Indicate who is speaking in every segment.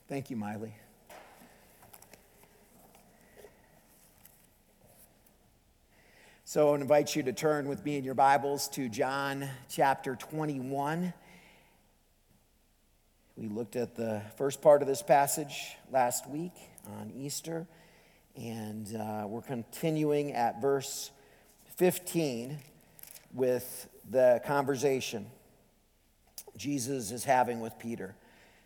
Speaker 1: Thank you, Miley. So I invite you to turn with me in your Bibles to John chapter 21. We looked at the first part of this passage last week on Easter, and we're continuing at verse 15 with the conversation Jesus is having with Peter.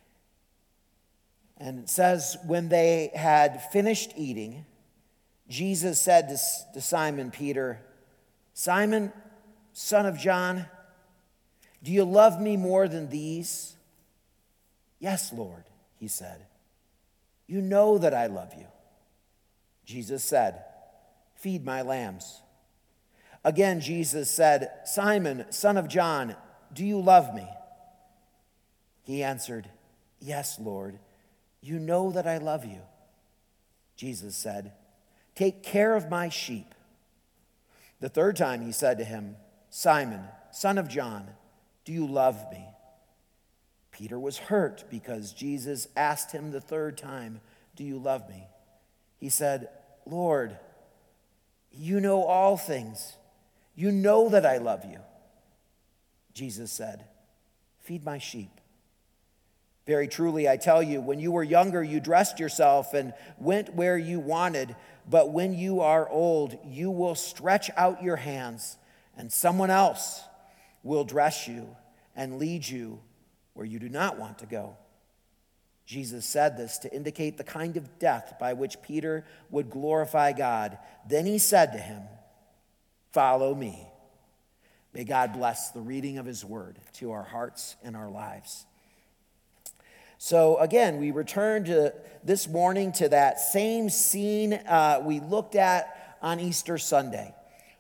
Speaker 1: And it says, when they had finished eating, Jesus said to Simon Peter, "Simon, son of John, do you love me more than these?" "Yes, Lord," he said. "You know that I love you." Jesus said, "Feed my lambs." Again, Jesus said, "Simon, son of John, do you love me?" He answered, "Yes, Lord, you know that I love you." Jesus said, "Take care of my sheep." The third time he said to him, "Simon, son of John, do you love me?" Peter was hurt because Jesus asked him the third time, "Do you love me?" He said, "Lord, you know all things. You know that I love you." Jesus said, "Feed my sheep. Very truly, I tell you, when you were younger, you dressed yourself and went where you wanted. But when you are old, you will stretch out your hands, and someone else will dress you and lead you where you do not want to go." Jesus said this to indicate the kind of death by which Peter would glorify God. Then he said to him, "Follow me." May God bless the reading of his word to our hearts and our lives. So again, we return to this morning to that same scene we looked at on Easter Sunday.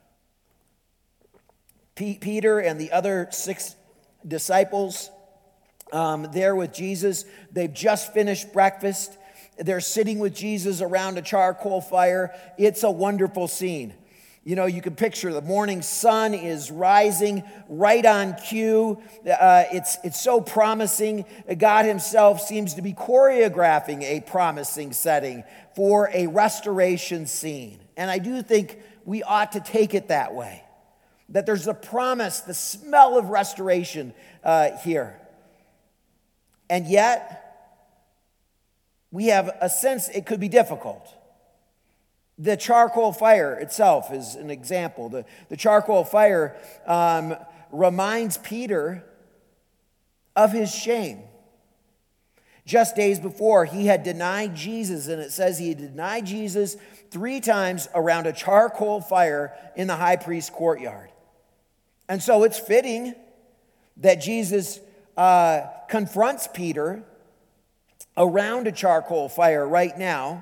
Speaker 1: Peter and the other 6 disciples there with Jesus, they've just finished breakfast. They're sitting with Jesus around a charcoal fire. It's a wonderful scene. You know, you can picture the morning sun is rising right on cue. It's so promising. God himself seems to be choreographing a promising setting for a restoration scene. And I do think we ought to take it that way, that there's a promise, the smell of restoration here. And yet, we have a sense it could be difficult. The charcoal fire itself is an example. The charcoal fire reminds Peter of his shame. Just days before, he had denied Jesus, and it says he had denied Jesus 3 times around a charcoal fire in the high priest's courtyard. And so it's fitting that Jesus confronts Peter around a charcoal fire right now.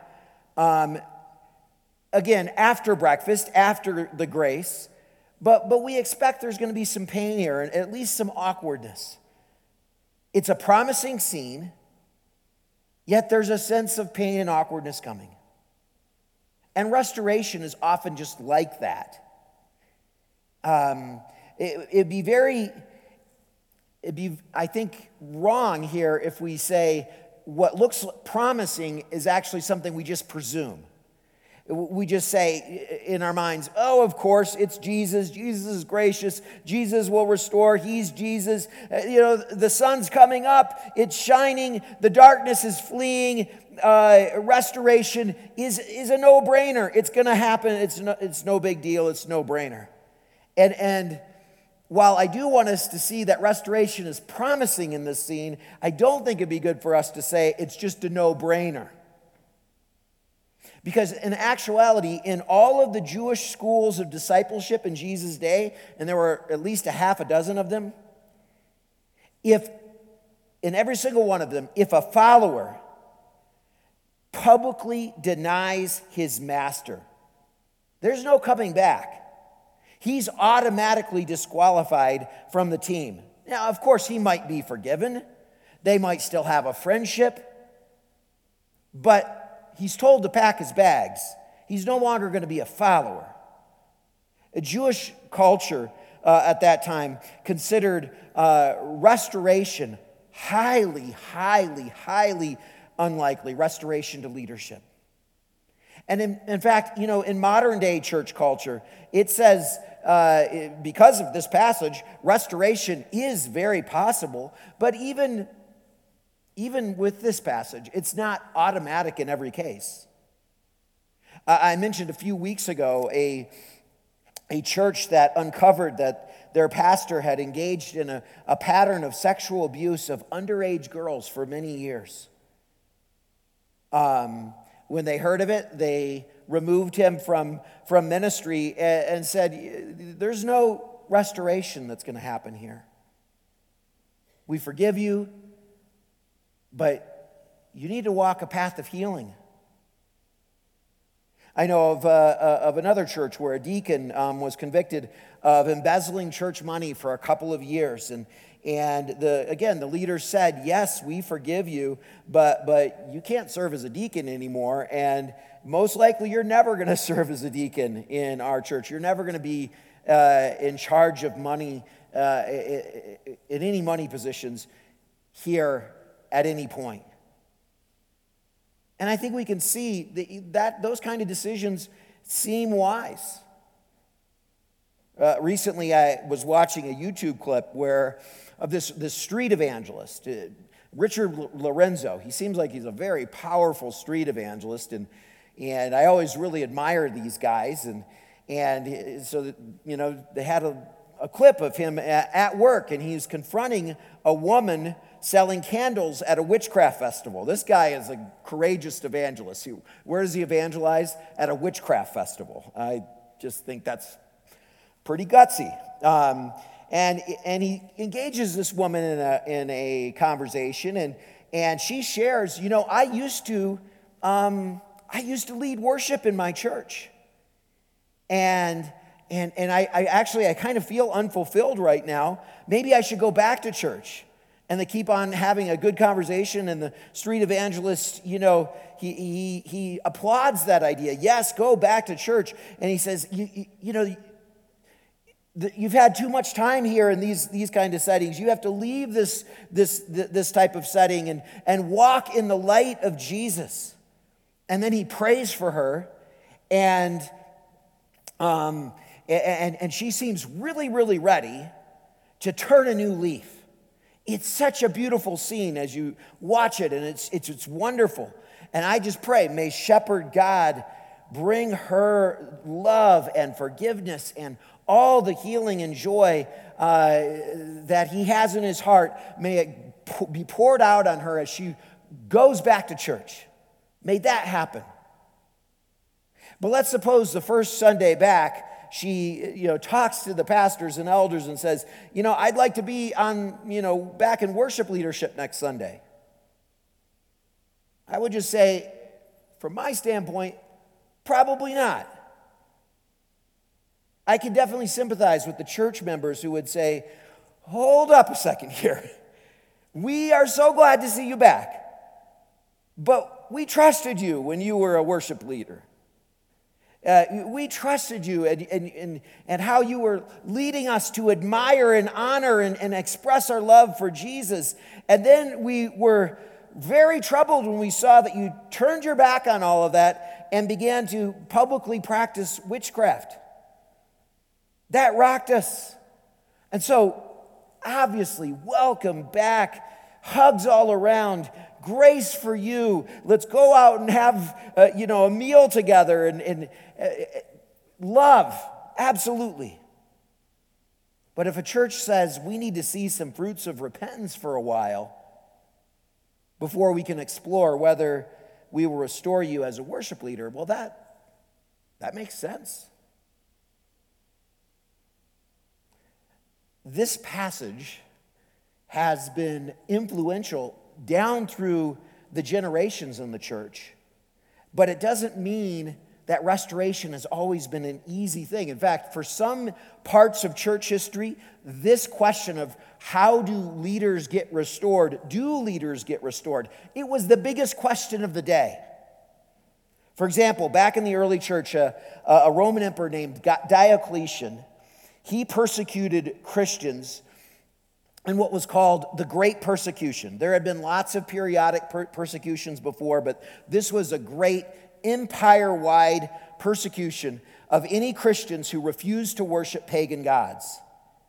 Speaker 1: Again, after breakfast, after the grace, but we expect there's going to be some pain here and at least some awkwardness. It's a promising scene, yet there's a sense of pain and awkwardness coming. And restoration is often just like that. It'd be, I think, wrong here if we say what looks promising is actually something we just presume. We just say in our minds, "Oh, of course, it's Jesus. Jesus is gracious. Jesus will restore. He's Jesus. The sun's coming up. It's shining. The darkness is fleeing. Restoration is a no-brainer. It's going to happen. It's no big deal. It's no-brainer." And while I do want us to see that restoration is promising in this scene, I don't think it'd be good for us to say it's just a no-brainer. Because in actuality, in all of the Jewish schools of discipleship in Jesus' day, and there were at least a half a dozen of them, in every single one of them, if a follower publicly denies his master, there's no coming back. He's automatically disqualified from the team. Now, of course, he might be forgiven. They might still have a friendship, but he's told to pack his bags. He's no longer going to be a follower. A Jewish culture at that time considered restoration highly unlikely, restoration to leadership. And in fact, in modern day church culture, it says, because of this passage, restoration is very possible. But even with this passage, it's not automatic in every case. I mentioned a few weeks ago a church that uncovered that their pastor had engaged in a pattern of sexual abuse of underage girls for many years. When they heard of it, they removed him from ministry and said, there's no restoration that's going to happen here. We forgive you, but you need to walk a path of healing. I know of another church where a deacon was convicted of embezzling church money for a couple of years. And the leader said, yes, we forgive you, but you can't serve as a deacon anymore. And most likely you're never going to serve as a deacon in our church. You're never going to be in charge of money, in any money positions here at any point. And I think we can see that those kind of decisions seem wise. Recently, I was watching a YouTube clip of this street evangelist, Richard Lorenzo. He seems like he's a very powerful street evangelist, and I always really admire these guys. And so they had a clip of him at work, and he's confronting a woman selling candles at a witchcraft festival. This guy is a courageous evangelist. Where does he evangelize? At a witchcraft festival. I just think that's pretty gutsy. And he engages this woman in a conversation, and she shares, I used to lead worship in my church, and I kind of feel unfulfilled right now. Maybe I should go back to church. And they keep on having a good conversation, and the street evangelist, he applauds that idea. Yes, go back to church. And he says, you've had too much time here in these kind of settings. You have to leave this type of setting and walk in the light of Jesus. And then he prays for her, and she seems really, really ready to turn a new leaf. It's such a beautiful scene as you watch it, and it's wonderful. And I just pray, may Shepherd God bring her love and forgiveness and all the healing and joy that he has in his heart. May it be poured out on her as she goes back to church. May that happen. But let's suppose the first Sunday back, she talks to the pastors and elders and says, I'd like to be back in worship leadership next Sunday. I would just say, from my standpoint, probably not. I can definitely sympathize with the church members who would say, hold up a second here. We are so glad to see you back, but we trusted you when you were a worship leader. We trusted you and how you were leading us to admire and honor and express our love for Jesus. And then we were very troubled when we saw that you turned your back on all of that and began to publicly practice witchcraft. That rocked us. And so, obviously, welcome back. Hugs all around. Grace for you. Let's go out and have a meal together and love, absolutely. But if a church says we need to see some fruits of repentance for a while before we can explore whether we will restore you as a worship leader, well, that makes sense. This passage has been influential down through the generations in the church. But it doesn't mean that restoration has always been an easy thing. In fact, for some parts of church history, this question of how do leaders get restored, it was the biggest question of the day. For example, back in the early church, a Roman emperor named Diocletian, he persecuted Christians in what was called the Great Persecution. There had been lots of periodic persecutions before, but this was a great empire-wide persecution of any Christians who refused to worship pagan gods.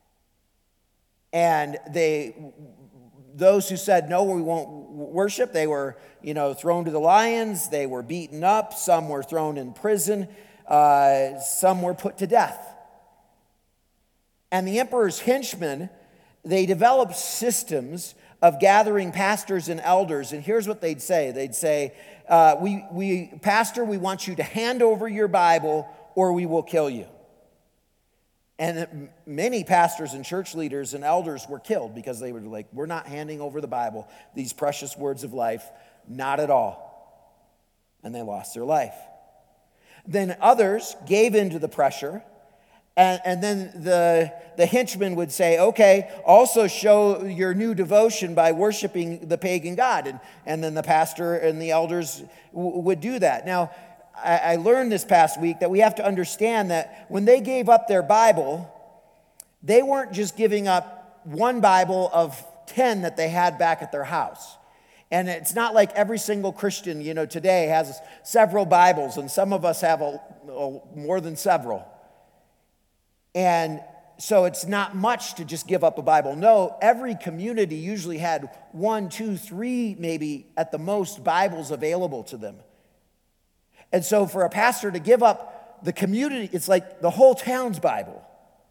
Speaker 1: And those who said, no, we won't worship, they were, thrown to the lions, they were beaten up, some were thrown in prison, some were put to death. And the emperor's henchmen, they developed systems of gathering pastors and elders, and here's what they'd say. They'd say, Pastor, we want you to hand over your Bible or we will kill you. And many pastors and church leaders and elders were killed because they were like, we're not handing over the Bible, these precious words of life, not at all. And they lost their life. Then others gave into the pressure, and then the henchmen would say, okay, also show your new devotion by worshiping the pagan god. And then the pastor and the elders would do that. Now, I learned this past week that we have to understand that when they gave up their Bible, they weren't just giving up one Bible of 10 that they had back at their house. And it's not like every single Christian, today has several Bibles, and some of us have more than several. And so it's not much to just give up a Bible. No, every community usually had 1, 2, 3, maybe at the most, Bibles available to them. And so for a pastor to give up the community, it's like the whole town's Bible.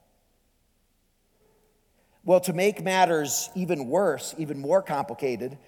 Speaker 1: Well, to make matters even worse, even more complicated,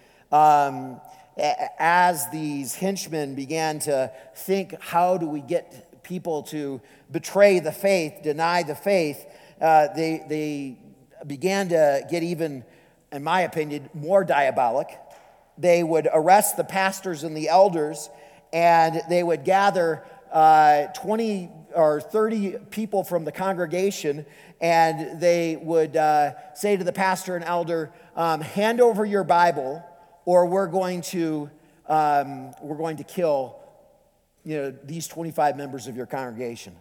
Speaker 1: as these henchmen began to think, how do we get people to betray the faith, deny the faith, they began to get even, in my opinion, more diabolic. They would arrest the pastors and the elders, and they would gather 20 or 30 people from the congregation, and they would say to the pastor and elder, hand over your Bible, or we're going to kill these 25 members of your congregation.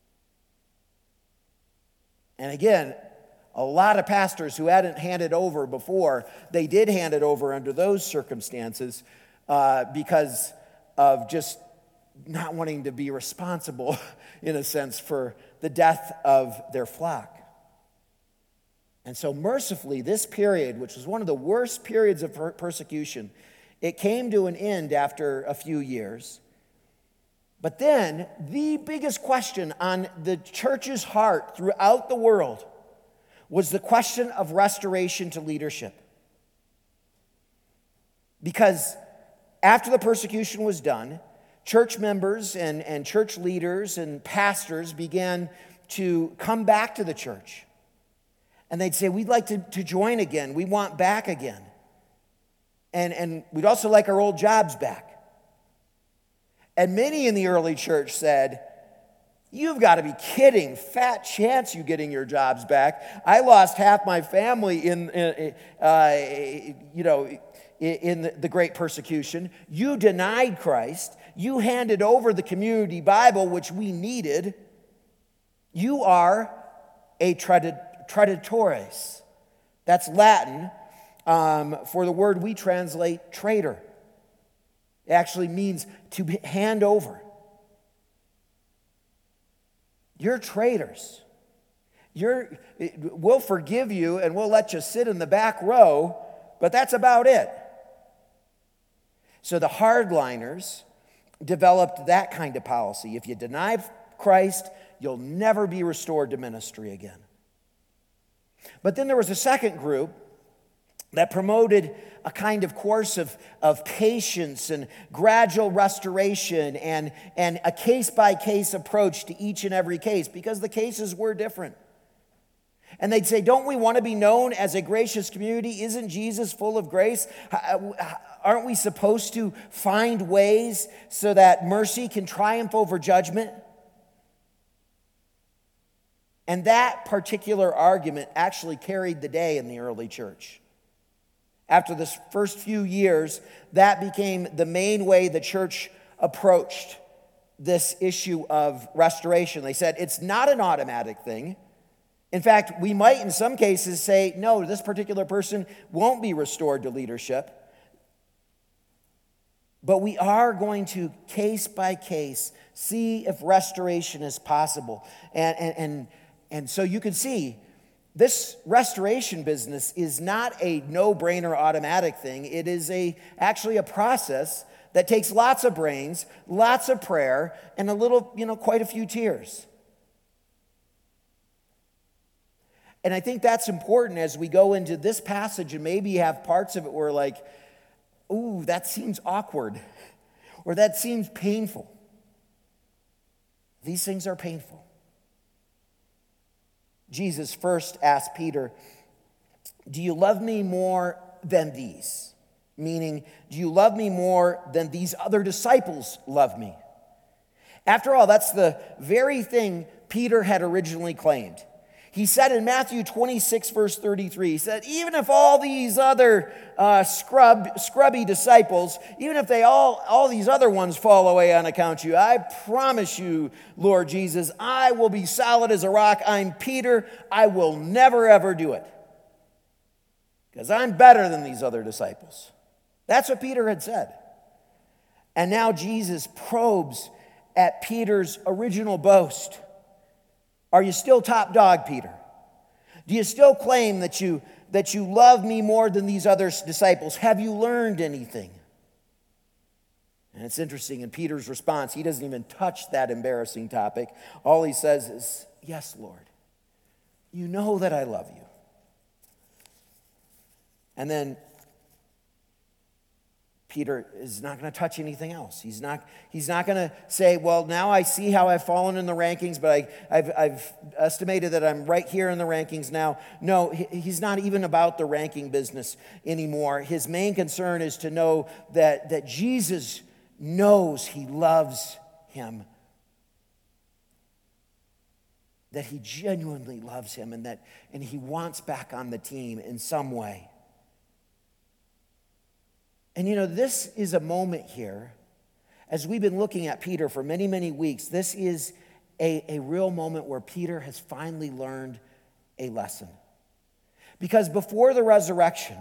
Speaker 1: And again, a lot of pastors who hadn't handed over before, they did hand it over under those circumstances because of just not wanting to be responsible, in a sense, for the death of their flock. And so mercifully, this period, which was one of the worst periods of persecution, it came to an end after a few years. But then, the biggest question on the church's heart throughout the world was the question of restoration to leadership. Because after the persecution was done, church members and church leaders and pastors began to come back to the church. And they'd say, we'd like to join again. We want back again. And we'd also like our old jobs back. And many in the early church said, you've got to be kidding. Fat chance you getting your jobs back. I lost half my family in the Great Persecution. You denied Christ. You handed over the community Bible, which we needed. You are a traditores. That's Latin for the word we translate traitor. It actually means to hand over. You're traitors. We'll forgive you and we'll let you sit in the back row, but that's about it. So the hardliners developed that kind of policy. If you deny Christ, you'll never be restored to ministry again. But then there was a second group that promoted a kind of course of patience and gradual restoration and a case-by-case approach to each and every case, because the cases were different. And they'd say, don't we want to be known as a gracious community? Isn't Jesus full of grace? Aren't we supposed to find ways so that mercy can triumph over judgment? And that particular argument actually carried the day in the early church. After the first few years, that became the main way the church approached this issue of restoration. They said it's not an automatic thing. In fact, we might in some cases say, no, this particular person won't be restored to leadership. But we are going to, case by case, see if restoration is possible. And so you can see, this restoration business is not a no-brainer automatic thing. It is actually a process that takes lots of brains, lots of prayer, and quite a few tears. And I think that's important as we go into this passage and maybe have parts of it where like, ooh, that seems awkward, or that seems painful. These things are painful. Jesus first asked Peter, do you love me more than these? Meaning, do you love me more than these other disciples love me? After all, that's the very thing Peter had originally claimed. He said in Matthew 26, verse 33, he said, even if all these other scrubby disciples, even if all these other ones fall away on account of you, I promise you, Lord Jesus, I will be solid as a rock. I'm Peter. I will never, ever do it. Because I'm better than these other disciples. That's what Peter had said. And now Jesus probes at Peter's original boast. Are you still top dog, Peter? Do you still claim that you love me more than these other disciples? Have you learned anything? And it's interesting in Peter's response, he doesn't even touch that embarrassing topic. All he says is, yes, Lord, you know that I love you. And then Peter is not going to touch anything else. He's not going to say, well, now I see how I've fallen in the rankings, but I've estimated that I'm right here in the rankings now. No, he's not even about the ranking business anymore. His main concern is to know that Jesus knows he loves him, that he genuinely loves him, and he wants back on the team in some way. And this is a moment here, as we've been looking at Peter for many, many weeks, this is a real moment where Peter has finally learned a lesson. Because before the resurrection,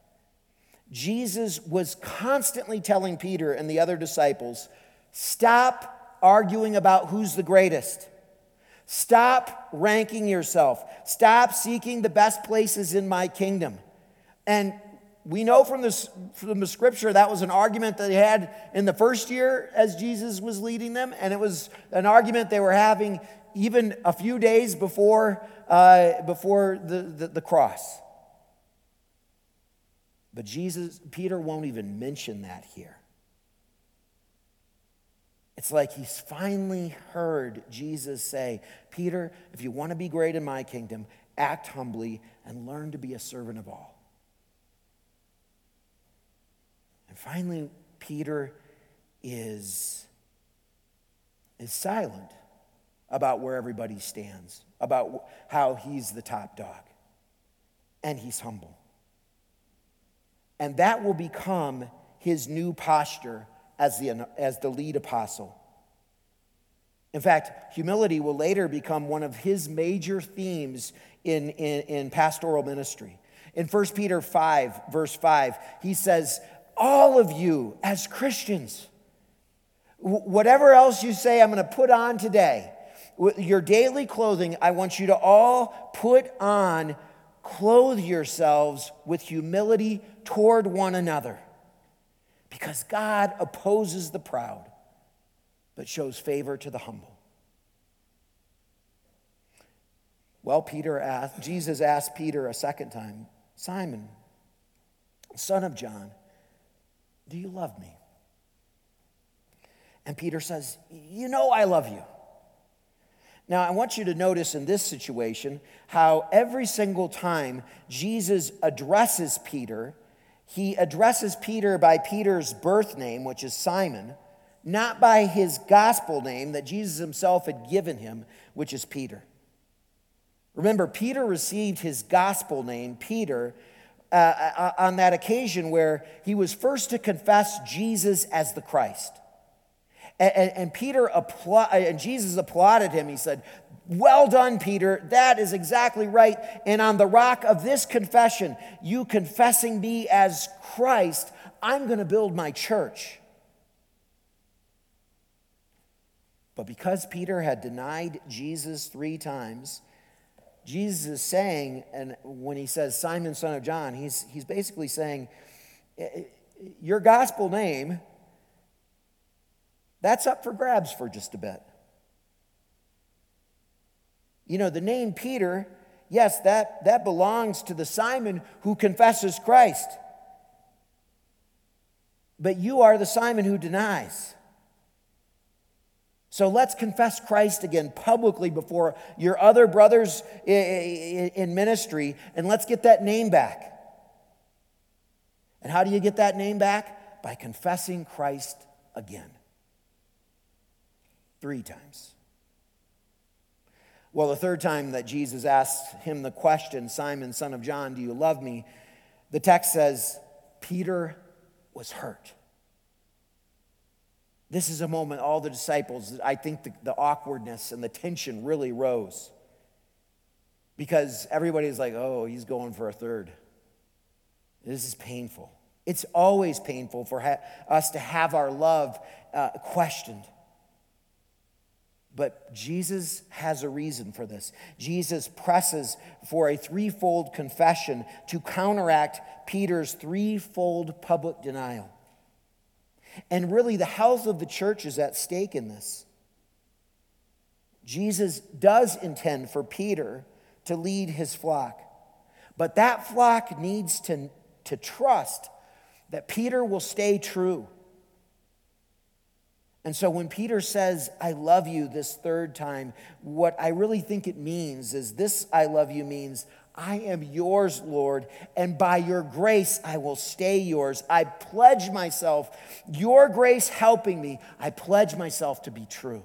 Speaker 1: Jesus was constantly telling Peter and the other disciples, stop arguing about who's the greatest. Stop ranking yourself. Stop seeking the best places in my kingdom. And we know from the scripture that was an argument that they had in the first year as Jesus was leading them, and it was an argument they were having even a few days before the cross. But Peter won't even mention that here. It's like he's finally heard Jesus say, Peter, if you want to be great in my kingdom, act humbly and learn to be a servant of all. And finally, Peter is silent about where everybody stands, about how he's the top dog, and he's humble. And that will become his new posture as the lead apostle. In fact, humility will later become one of his major themes in pastoral ministry. In 1 Peter 5, verse 5, he says, all of you as Christians, whatever else you say I'm going to put on today, your daily clothing, I want you to all clothe yourselves with humility toward one another. Because God opposes the proud, but shows favor to the humble. Well, Jesus asked Peter a second time, Simon, son of John, do you love me? And Peter says, you know I love you. Now, I want you to notice in this situation how every single time Jesus addresses Peter, he addresses Peter by Peter's birth name, which is Simon, not by his gospel name that Jesus himself had given him, which is Peter. Remember, Peter received his gospel name, Peter, on that occasion where he was first to confess Jesus as the Christ. And Jesus applauded him. He said, Well done, Peter. That is exactly right. And on the rock of this confession, you confessing me as Christ, I'm going to build my church. But because Peter had denied Jesus 3 times, Jesus is saying, and when he says Simon, son of John, he's basically saying, your gospel name, that's up for grabs for just a bit. You know, the name Peter, yes, that belongs to the Simon who confesses Christ. But you are the Simon who denies. So let's confess Christ again publicly before your other brothers in ministry, and let's get that name back. And how do you get that name back? By confessing Christ again. 3 times. Well, the third time that Jesus asked him the question, Simon, son of John, do you love me? The text says, Peter was hurt. This is a moment all the disciples, I think the awkwardness and the tension really rose. Because everybody's like, oh, he's going for a third. This is painful. It's always painful for us to have our love questioned. But Jesus has a reason for this. Jesus presses for a 3-fold confession to counteract Peter's 3-fold public denial. And really, the health of the church is at stake in this. Jesus does intend for Peter to lead his flock, but that flock needs to trust that Peter will stay true. And so when Peter says, I love you this 3rd time, what I really think it means is this I love you means, I am yours, Lord, and by your grace I will stay yours. I pledge myself, your grace helping me, I pledge myself to be true.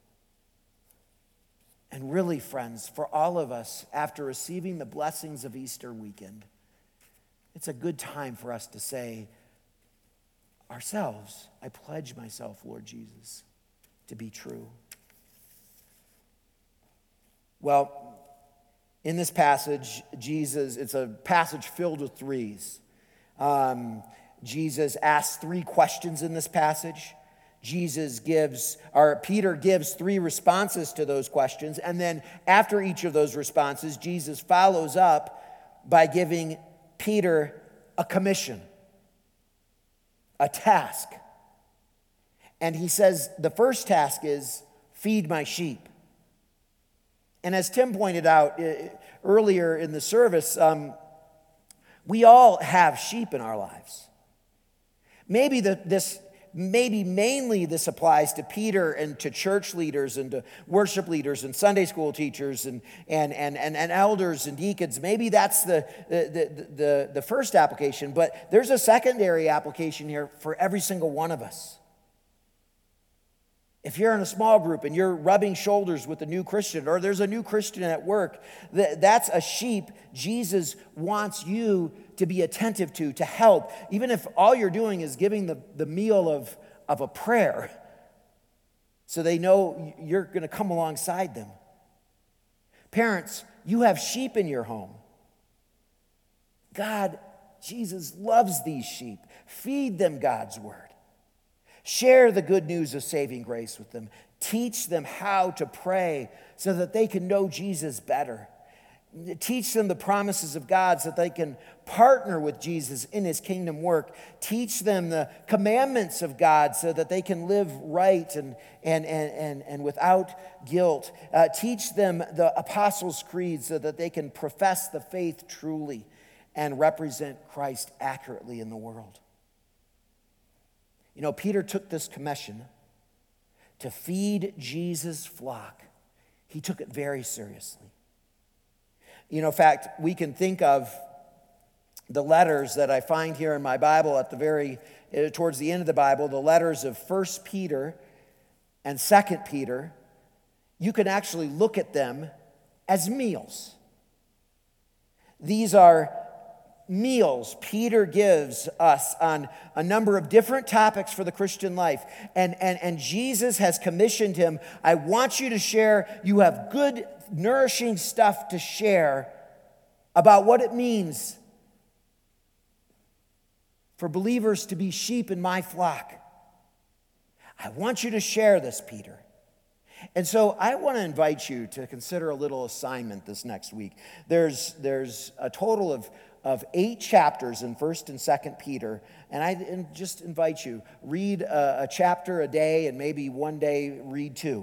Speaker 1: And really, friends, for all of us, after receiving the blessings of Easter weekend, it's a good time for us to say ourselves, I pledge myself, Lord Jesus, to be true. Well, in this passage, it's a passage filled with 3s. Jesus asks 3 questions in this passage. Peter gives 3 responses to those questions. And then after each of those responses, Jesus follows up by giving Peter a commission, a task. And he says the first task is feed my sheep. And as Tim pointed out earlier in the service, we all have sheep in our lives. Maybe mainly this applies to Peter and to church leaders and to worship leaders and Sunday school teachers and elders and deacons. Maybe that's the first application, but there's a secondary application here for every single one of us. If you're in a small group and you're rubbing shoulders with a new Christian, or there's a new Christian at work, that's a sheep Jesus wants you to be attentive to help, even if all you're doing is giving the meal of a prayer, so they know you're going to come alongside them. Parents, you have sheep in your home. Jesus loves these sheep. Feed them God's word. Share the good news of saving grace with them. Teach them how to pray so that they can know Jesus better. Teach them the promises of God so that they can partner with Jesus in his kingdom work. Teach them the commandments of God so that they can live right and without guilt. Teach them the Apostles' Creed so that they can profess the faith truly and represent Christ accurately in the world. You know, Peter took this commission to feed Jesus' flock. He took it very seriously. You know, in fact, we can think of the letters that I find here in my Bible towards the end of the Bible, the letters of 1 Peter and 2 Peter. You can actually look at them as meals. These are meals Peter gives us on a number of different topics for the Christian life. And Jesus has commissioned him. I want you to share. You have good, nourishing stuff to share about what it means for believers to be sheep in my flock. I want you to share this, Peter. And so I want to invite you to consider a little assignment this next week. There's a total of 8 chapters in 1st and 2nd Peter, and I just invite you, read a chapter a day, and maybe one day read 2.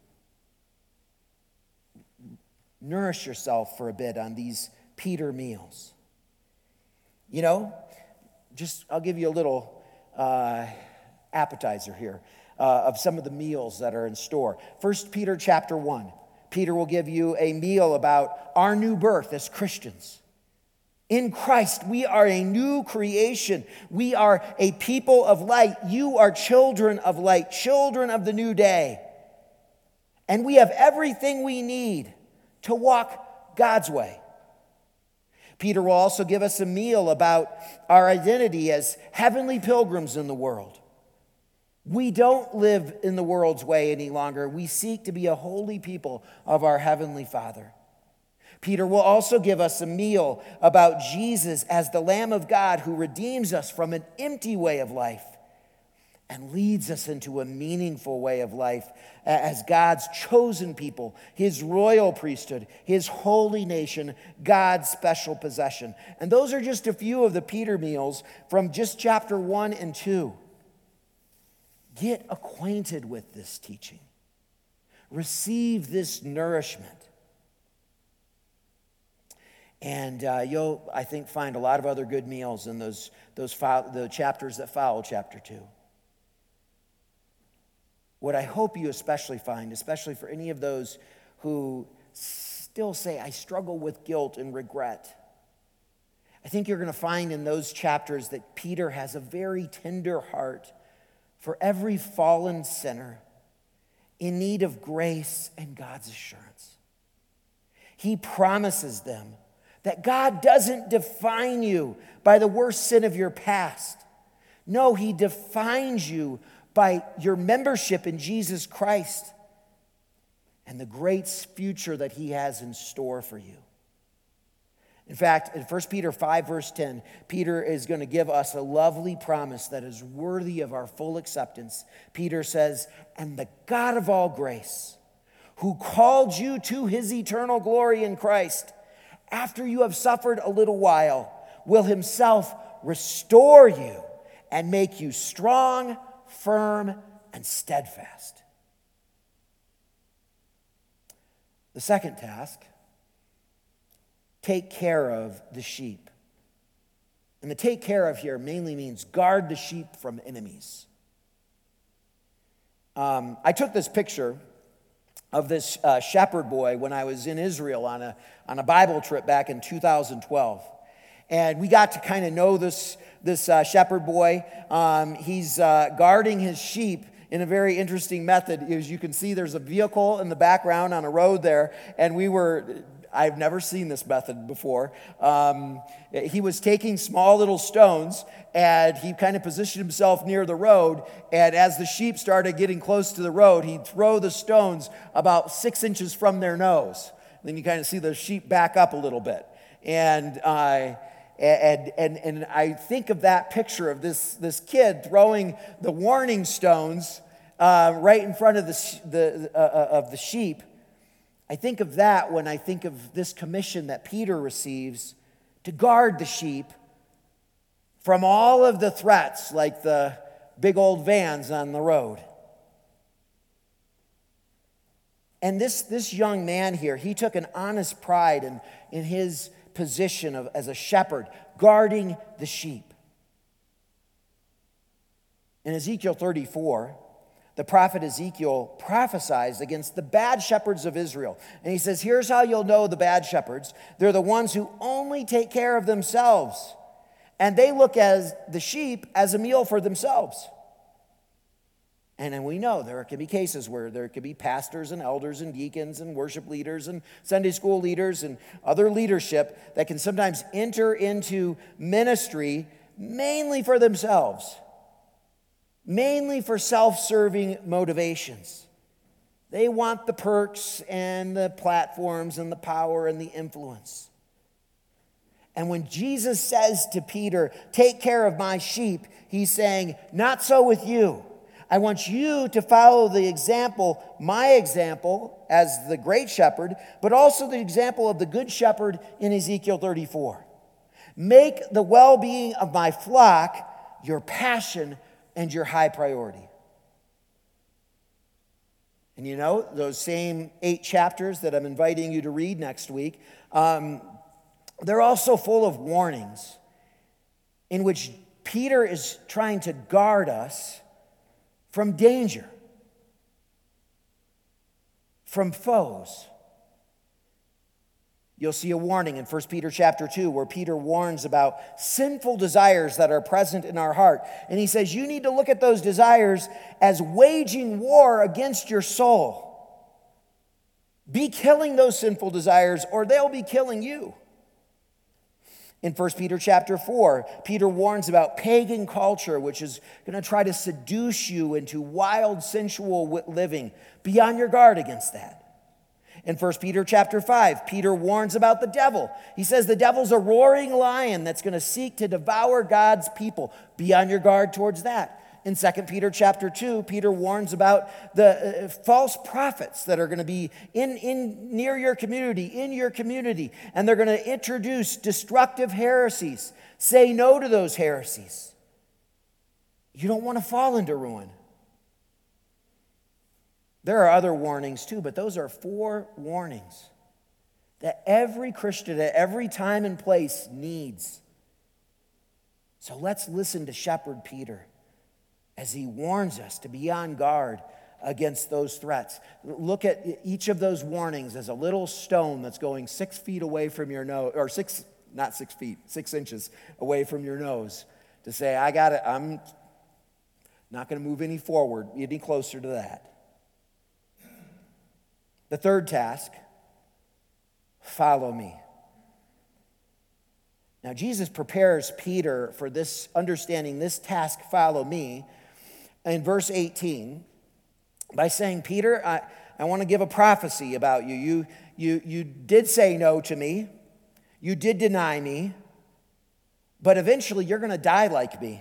Speaker 1: Nourish yourself for a bit on these Peter meals. You know, I'll give you a little appetizer here of some of the meals that are in store. 1 Peter chapter 1. Peter will give you a meal about our new birth as Christians. In Christ, we are a new creation. We are a people of light. You are children of light, children of the new day. And we have everything we need to walk God's way. Peter will also give us a meal about our identity as heavenly pilgrims in the world. We don't live in the world's way any longer. We seek to be a holy people of our Heavenly Father. Peter will also give us a meal about Jesus as the Lamb of God who redeems us from an empty way of life and leads us into a meaningful way of life as God's chosen people, his royal priesthood, his holy nation, God's special possession. And those are just a few of the Peter meals from just chapter 1 and 2. Get acquainted with this teaching. Receive this nourishment. And you'll, I think, find a lot of other good meals in the chapters that follow chapter 2. What I hope you especially find, especially for any of those who still say, I struggle with guilt and regret, I think you're going to find in those chapters that Peter has a very tender heart for every fallen sinner in need of grace and God's assurance. He promises them that God doesn't define you by the worst sin of your past. No, he defines you by your membership in Jesus Christ and the great future that he has in store for you. In fact, in 1 Peter 5, verse 10, Peter is going to give us a lovely promise that is worthy of our full acceptance. Peter says, and the God of all grace, who called you to his eternal glory in Christ, after you have suffered a little while, will himself restore you and make you strong, firm, and steadfast. The second task, take care of the sheep. And the take care of here mainly means guard the sheep from enemies. I took this picture of this shepherd boy when I was in Israel on a Bible trip back in 2012. And we got to kind of know this shepherd boy. He's guarding his sheep in a very interesting method. As you can see, there's a vehicle in the background on a road there, and I've never seen this method before. He was taking small little stones, and he kind of positioned himself near the road, and as the sheep started getting close to the road, he'd throw the stones about 6 inches from their nose. Then you kind of see the sheep back up a little bit. And I think of that picture of this kid throwing the warning stones right in front of the sheep. I think of that when I think of this commission that Peter receives to guard the sheep from all of the threats like the big old vans on the road. And this young man here, he took an honest pride in his position as a shepherd, guarding the sheep. In Ezekiel 34, the prophet Ezekiel prophesies against the bad shepherds of Israel. And he says, here's how you'll know the bad shepherds. They're the ones who only take care of themselves. And they look at the sheep as a meal for themselves. And we know there can be cases where there could be pastors and elders and deacons and worship leaders and Sunday school leaders and other leadership that can sometimes enter into ministry mainly for themselves, mainly for self-serving motivations. They want the perks and the platforms and the power and the influence. And when Jesus says to Peter, take care of my sheep, he's saying, not so with you. I want you to follow the example, my example as the great shepherd, but also the example of the good shepherd in Ezekiel 34. Make the well-being of my flock your passion and your high priority. And you know, those same 8 chapters that I'm inviting you to read next week, they're also full of warnings in which Peter is trying to guard us from danger, from foes. You'll see a warning in 1 Peter chapter 2 where Peter warns about sinful desires that are present in our heart. And he says you need to look at those desires as waging war against your soul. Be killing those sinful desires or they'll be killing you. In 1 Peter chapter 4, Peter warns about pagan culture, which is going to try to seduce you into wild, sensual living. Be on your guard against that. In 1 Peter chapter 5, Peter warns about the devil. He says the devil's a roaring lion that's going to seek to devour God's people. Be on your guard towards that. In 2 Peter chapter 2, Peter warns about the false prophets that are going to be near your community, in your community, and they're going to introduce destructive heresies. Say no to those heresies. You don't want to fall into ruin. There are other warnings too, but those are 4 warnings that every Christian at every time and place needs. So let's listen to Shepherd Peter as he warns us to be on guard against those threats. Look at each of those warnings as a little stone that's going 6 feet away from your nose, or 6 inches away from your nose, to say, I got it, I'm not going to move any forward, any closer to that. The third task, follow me. Now, Jesus prepares Peter for this, understanding this task, follow me, in verse 18 by saying, Peter, I want to give a prophecy about you. You did say no to me. You did deny but eventually you're going to die like me.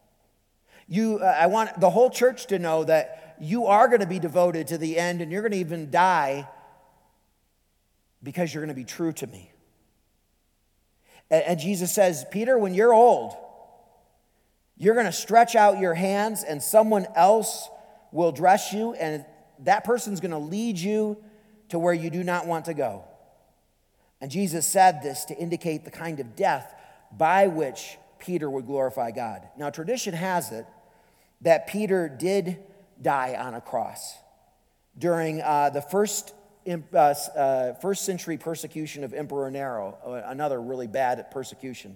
Speaker 1: I want the whole church to know that you are going to be devoted to the end, and you're going to even die because you're going to be true to me. And Jesus says, Peter, when you're old, you're going to stretch out your hands and someone else will dress you, and that person's going to lead you to where you do not want to go. And Jesus said this to indicate the kind of death by which Peter would glorify God. Now, tradition has it that Peter did die on a cross during the first century persecution of Emperor Nero, another really bad persecution.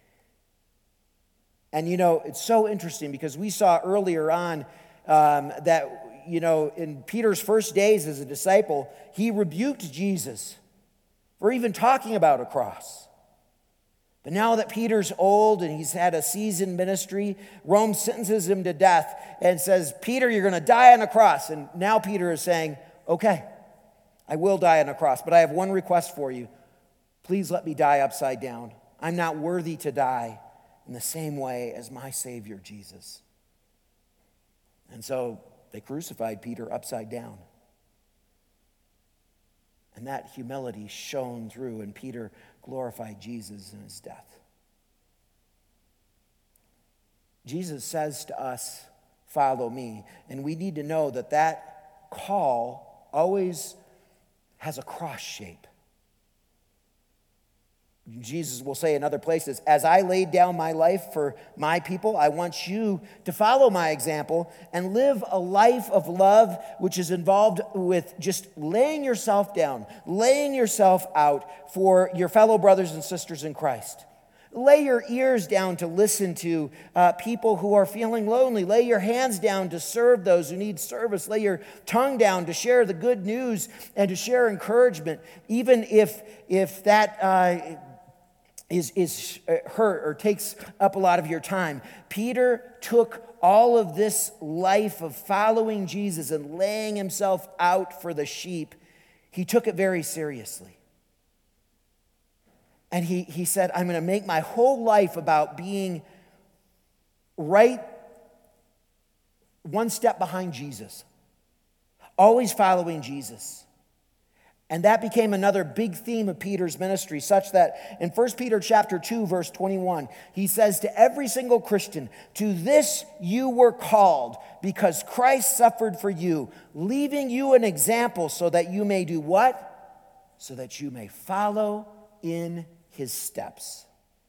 Speaker 1: And you know, it's so interesting because we saw earlier on that, you know, in Peter's first days as a disciple, he rebuked Jesus for even talking about a cross. But now that Peter's old and he's had a seasoned ministry, Rome sentences him to death and says, Peter, you're going to die on a cross. And now Peter is saying, okay, I will die on a cross, but I have one request for you. Please let me die upside down. I'm not worthy to die in the same way as my Savior, Jesus. And so they crucified Peter upside down. And that humility shone through, and Peter glorified Jesus in his death. Jesus says to us, follow me. And we need to know that that call always has a cross shape. Jesus will say in other places, as I laid down my life for my people, I want you to follow my example and live a life of love, which is involved with just laying yourself down, laying yourself out for your fellow brothers and sisters in Christ. Lay your ears down to listen to people who are feeling lonely. Lay your hands down to serve those who need service. Lay your tongue down to share the good news and to share encouragement, even if that is hurt or takes up a lot of your time. Peter took all of this life of following Jesus and laying himself out for the sheep. He took it very seriously. And he said, I'm going to make my whole life about being right one step behind Jesus, always following Jesus. And that became another big theme of Peter's ministry, such that in 1 Peter chapter 2, verse 21, he says to every single Christian, to this you were called, because Christ suffered for you, leaving you an example so that you may do what? So that you may follow in his steps.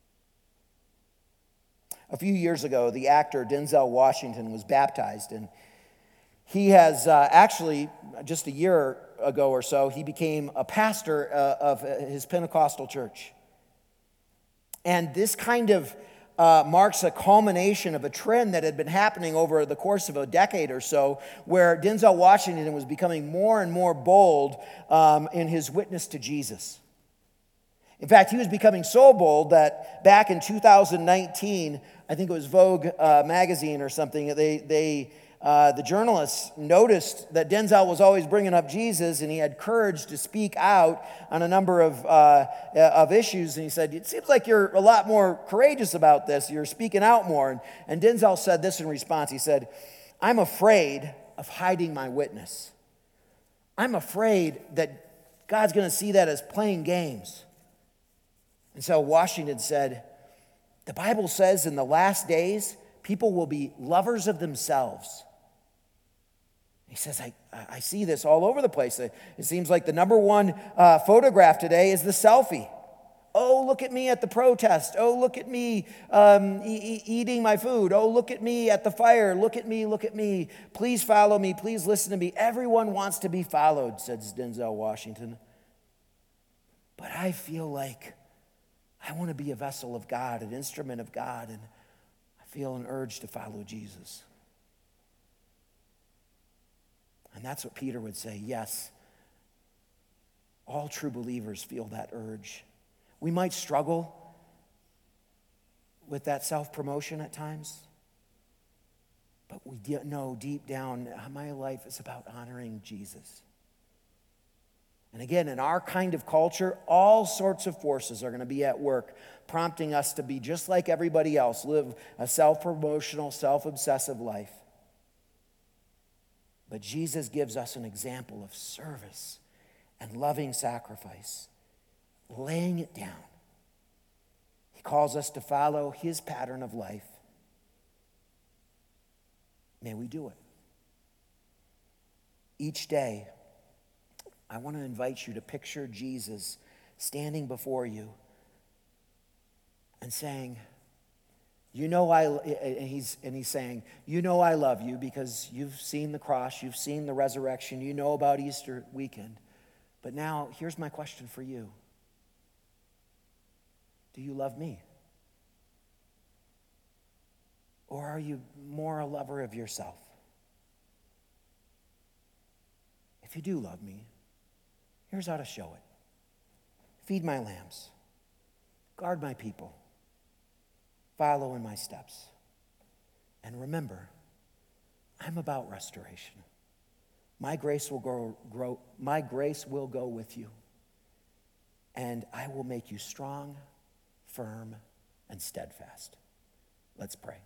Speaker 1: A few years ago, the actor Denzel Washington was baptized, and he has actually, just a year ago or so, he became a pastor of his Pentecostal church. And this kind of marks a culmination of a trend that had been happening over the course of a decade or so, where Denzel Washington was becoming more and more bold in his witness to Jesus. In fact, he was becoming so bold that back in 2019, I think it was Vogue magazine or something, the journalists noticed that Denzel was always bringing up Jesus, and he had courage to speak out on a number of issues. And he said, it seems like you're a lot more courageous about this. You're speaking out more. And Denzel said this in response. He said, I'm afraid of hiding my witness. I'm afraid that God's going to see that as playing games. And so Washington said, the Bible says in the last days, people will be lovers of themselves. He says, I see this all over the place. It seems like the number one photograph today is the selfie. Oh, look at me at the protest. Oh, look at me eating my food. Oh, look at me at the fire. Look at me, look at me. Please follow me. Please listen to me. Everyone wants to be followed, says Denzel Washington. But I feel like I want to be a vessel of God, an instrument of God, and I feel an urge to follow Jesus. And that's what Peter would say. Yes, all true believers feel that urge. We might struggle with that self-promotion at times, but we know deep down my life is about honoring Jesus. And again, in our kind of culture, all sorts of forces are going to be at work, prompting us to be just like everybody else, live a self-promotional, self-obsessive life. But Jesus gives us an example of service and loving sacrifice, laying it down. He calls us to follow his pattern of life. May we do it. Each day, I want to invite you to picture Jesus standing before you and saying, he's saying, you know I love you because you've seen the cross, you've seen the resurrection, you know about Easter weekend. But now, here's my question for you. Do you love me? Or are you more a lover of yourself? If you do love me, here's how to show it. Feed my lambs. Guard my people. Follow in my steps. And remember, I'm about restoration. My grace will grow. My grace will go with you. And I will make you strong, firm, and steadfast. Let's pray.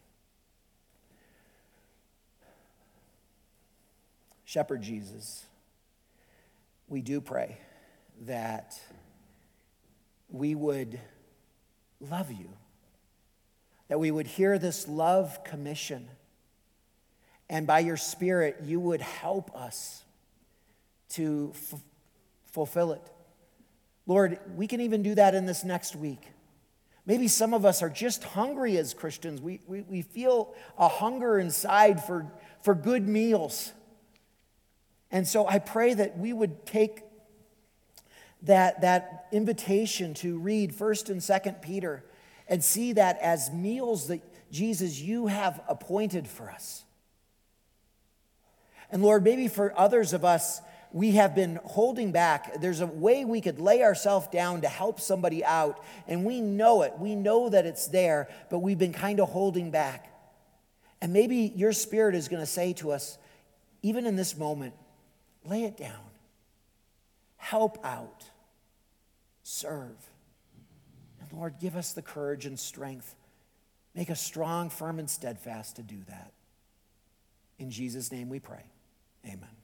Speaker 1: Shepherd Jesus, we do pray that we would love you, that we would hear this love commission, and by your Spirit, you would help us to fulfill it. Lord, we can even do that in this next week. Maybe some of us are just hungry as Christians. We feel a hunger inside for good meals. And so I pray that we would take that invitation to read 1st and 2nd Peter and see that as meals that, Jesus, you have appointed for us. And Lord, maybe for others of us, we have been holding back. There's a way we could lay ourselves down to help somebody out, and we know it. We know that it's there, but we've been kind of holding back. And maybe your Spirit is going to say to us, even in this moment, lay it down. Help out. Serve. And Lord, give us the courage and strength. Make us strong, firm, and steadfast to do that. In Jesus' name we pray. Amen.